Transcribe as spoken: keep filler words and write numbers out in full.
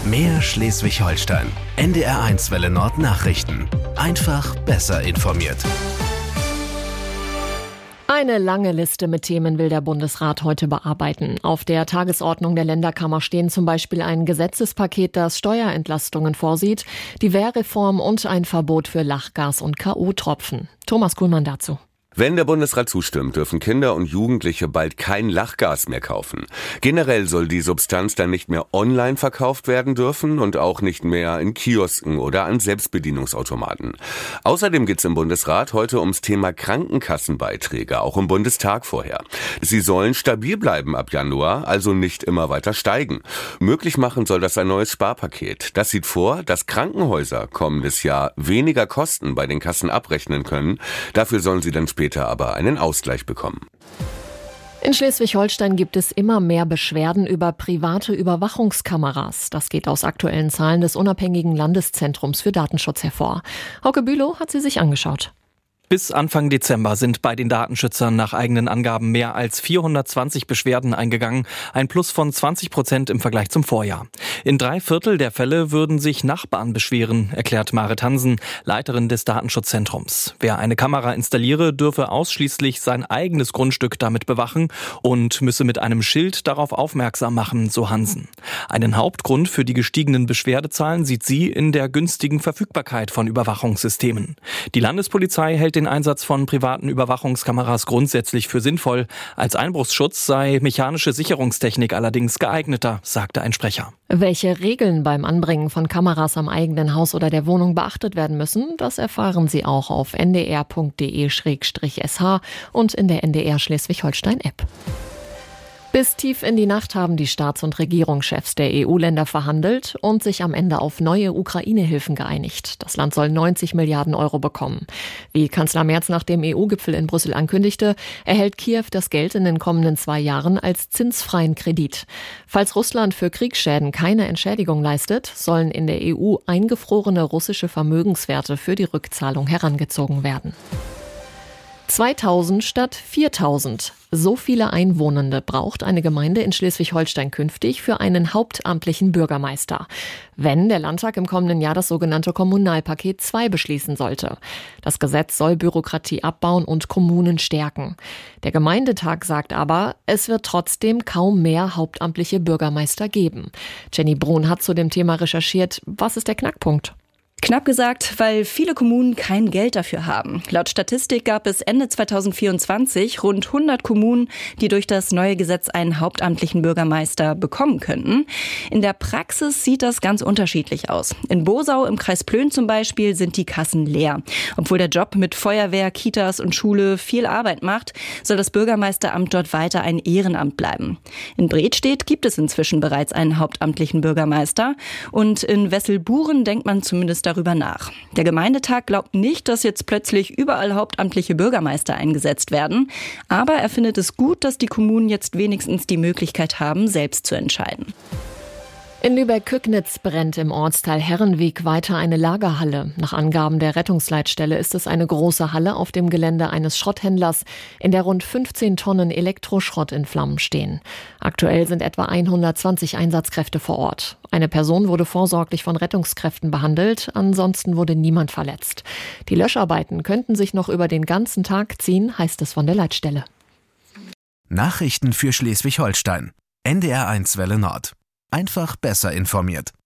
Mehr Schleswig-Holstein. N D R eins Welle Nord Nachrichten. Einfach besser informiert. Eine lange Liste mit Themen will der Bundesrat heute bearbeiten. Auf der Tagesordnung der Länderkammer stehen zum Beispiel ein Gesetzespaket, das Steuerentlastungen vorsieht, die Wehrreform und ein Verbot für Lachgas und K O-Tropfen. Thomas Kuhlmann dazu. Wenn der Bundesrat zustimmt, dürfen Kinder und Jugendliche bald kein Lachgas mehr kaufen. Generell soll die Substanz dann nicht mehr online verkauft werden dürfen und auch nicht mehr in Kiosken oder an Selbstbedienungsautomaten. Außerdem geht es im Bundesrat heute ums Thema Krankenkassenbeiträge, auch im Bundestag vorher. Sie sollen stabil bleiben ab Januar, also nicht immer weiter steigen. Möglich machen soll das ein neues Sparpaket. Das sieht vor, dass Krankenhäuser kommendes Jahr weniger Kosten bei den Kassen abrechnen können. Dafür sollen sie dann später aber einen Ausgleich bekommen. In Schleswig-Holstein gibt es immer mehr Beschwerden über private Überwachungskameras. Das geht aus aktuellen Zahlen des unabhängigen Landeszentrums für Datenschutz hervor. Hauke Bülow hat sie sich angeschaut. Bis Anfang Dezember sind bei den Datenschützern nach eigenen Angaben mehr als vierhundertzwanzig Beschwerden eingegangen, ein Plus von zwanzig Prozent im Vergleich zum Vorjahr. In drei Viertel der Fälle würden sich Nachbarn beschweren, erklärt Marit Hansen, Leiterin des Datenschutzzentrums. Wer eine Kamera installiere, dürfe ausschließlich sein eigenes Grundstück damit bewachen und müsse mit einem Schild darauf aufmerksam machen, so Hansen. Einen Hauptgrund für die gestiegenen Beschwerdezahlen sieht sie in der günstigen Verfügbarkeit von Überwachungssystemen. Die Landespolizei hält den Einsatz von privaten Überwachungskameras grundsätzlich für sinnvoll. Als Einbruchsschutz sei mechanische Sicherungstechnik allerdings geeigneter, sagte ein Sprecher. Welche Regeln beim Anbringen von Kameras am eigenen Haus oder der Wohnung beachtet werden müssen, das erfahren Sie auch auf n d r punkt d e slash s h und in der N D R Schleswig-Holstein-App. Bis tief in die Nacht haben die Staats- und Regierungschefs der E U-Länder verhandelt und sich am Ende auf neue Ukraine-Hilfen geeinigt. Das Land soll neunzig Milliarden Euro bekommen. Wie Kanzler Merz nach dem E U-Gipfel in Brüssel ankündigte, erhält Kiew das Geld in den kommenden zwei Jahren als zinsfreien Kredit. Falls Russland für Kriegsschäden keine Entschädigung leistet, sollen in der E U eingefrorene russische Vermögenswerte für die Rückzahlung herangezogen werden. zweitausend statt viertausend. So viele Einwohnende braucht eine Gemeinde in Schleswig-Holstein künftig für einen hauptamtlichen Bürgermeister, wenn der Landtag im kommenden Jahr das sogenannte Kommunalpaket zwei beschließen sollte. Das Gesetz soll Bürokratie abbauen und Kommunen stärken. Der Gemeindetag sagt aber, es wird trotzdem kaum mehr hauptamtliche Bürgermeister geben. Jenny Brun hat zu dem Thema recherchiert. Was ist der Knackpunkt? Knapp gesagt, weil viele Kommunen kein Geld dafür haben. Laut Statistik gab es Ende zweitausendvierundzwanzig rund hundert Kommunen, die durch das neue Gesetz einen hauptamtlichen Bürgermeister bekommen könnten. In der Praxis sieht das ganz unterschiedlich aus. In Bosau im Kreis Plön zum Beispiel sind die Kassen leer. Obwohl der Job mit Feuerwehr, Kitas und Schule viel Arbeit macht, soll das Bürgermeisteramt dort weiter ein Ehrenamt bleiben. In Bredstedt gibt es inzwischen bereits einen hauptamtlichen Bürgermeister und in Wesselburen denkt man zumindest darüber nach. Der Gemeindetag glaubt nicht, dass jetzt plötzlich überall hauptamtliche Bürgermeister eingesetzt werden, aber er findet es gut, dass die Kommunen jetzt wenigstens die Möglichkeit haben, selbst zu entscheiden. In Lübeck-Kücknitz brennt im Ortsteil Herrenweg weiter eine Lagerhalle. Nach Angaben der Rettungsleitstelle ist es eine große Halle auf dem Gelände eines Schrotthändlers, in der rund fünfzehn Tonnen Elektroschrott in Flammen stehen. Aktuell sind etwa hundertzwanzig Einsatzkräfte vor Ort. Eine Person wurde vorsorglich von Rettungskräften behandelt, ansonsten wurde niemand verletzt. Die Löscharbeiten könnten sich noch über den ganzen Tag ziehen, heißt es von der Leitstelle. Nachrichten für Schleswig-Holstein. N D R eins Welle Nord. Einfach besser informiert.